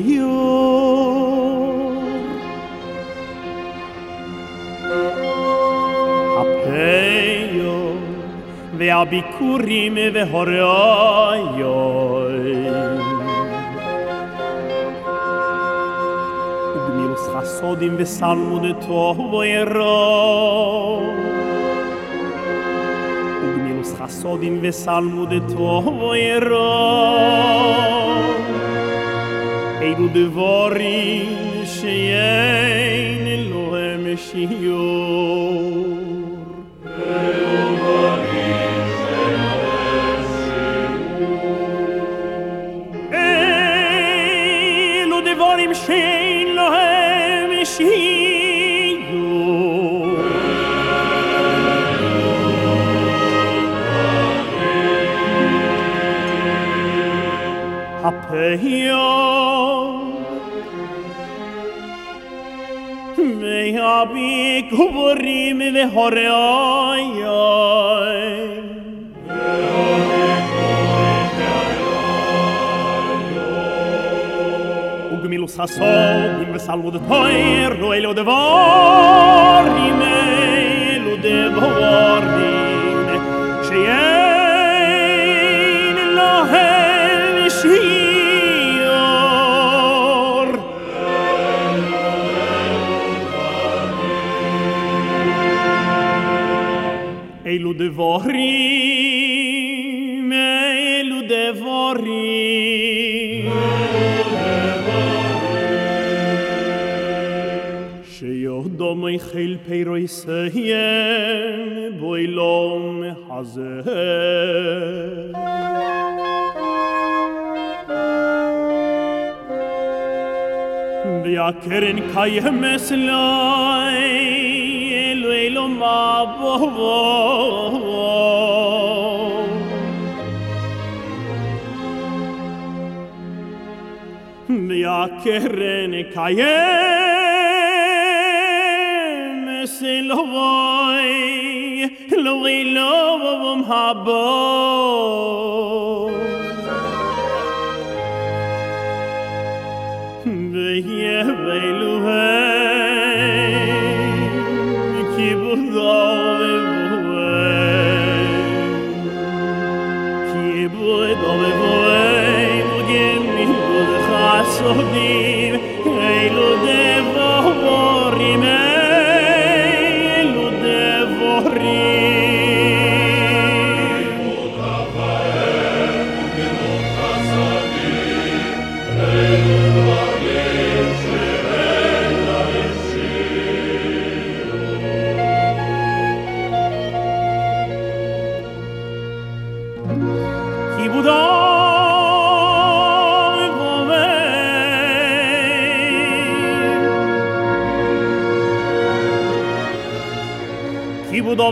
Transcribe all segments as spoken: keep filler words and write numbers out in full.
יור הפיור והביקורים והראיות וגמילוס חסודים וסלמוד תוירו וגמילוס חסודים וסלמוד תוירו אלו דבורים שאין אלוהם שיעור אלו דבורים שאין אלוהם שיעור הפיור והביקורים והראיות וגמילוס חסודים וסלמוד תוירו אלו דבורים אלו דבורים שאין אלוהם שיעור אלו דבורים אלו דבורים שיודו מיכל פירוי סיים בוילום הזה והקרן קיימס לי אלו אלו מבוא והקרן קיימס אלוהי לא אלוהים הבוא ואלוהים כיבודו ובואי כיבודו ובואי וגמילות חסודים אלו דבורים אלו דבורים כיבודו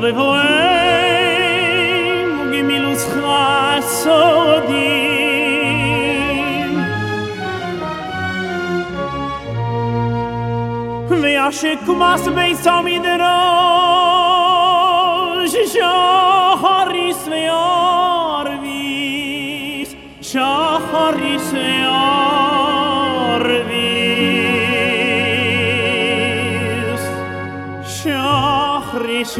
ובואם וגמילוס חסודים וישקומס בית המדרש שחריס וירביס שחריס וירביס שחריס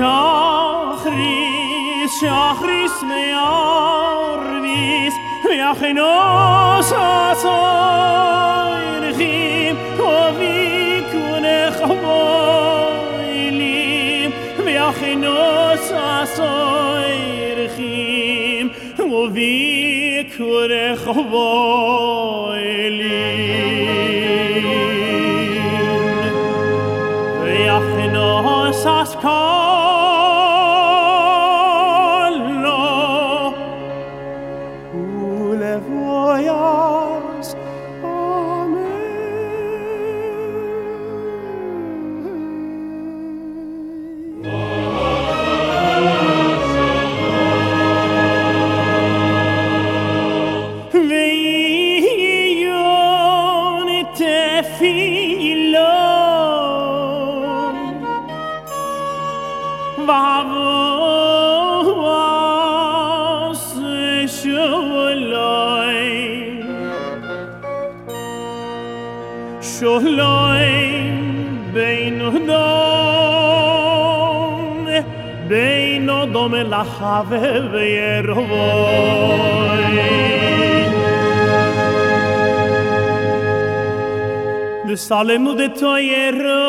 שחריס שחריס וירביס ויחנוס הסוירכים וביקונך בוילים ויחנוס הסוירכים וביקונך בוילים ויחנוס הסקולו ולבויס Sholem beinu dom beinu dom lachave v'yerovoy v'salemu de toyero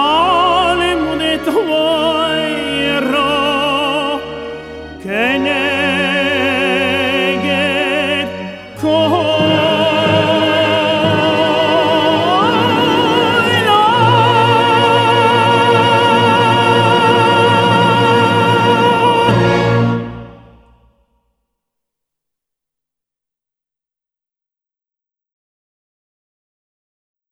Salem de toyero kene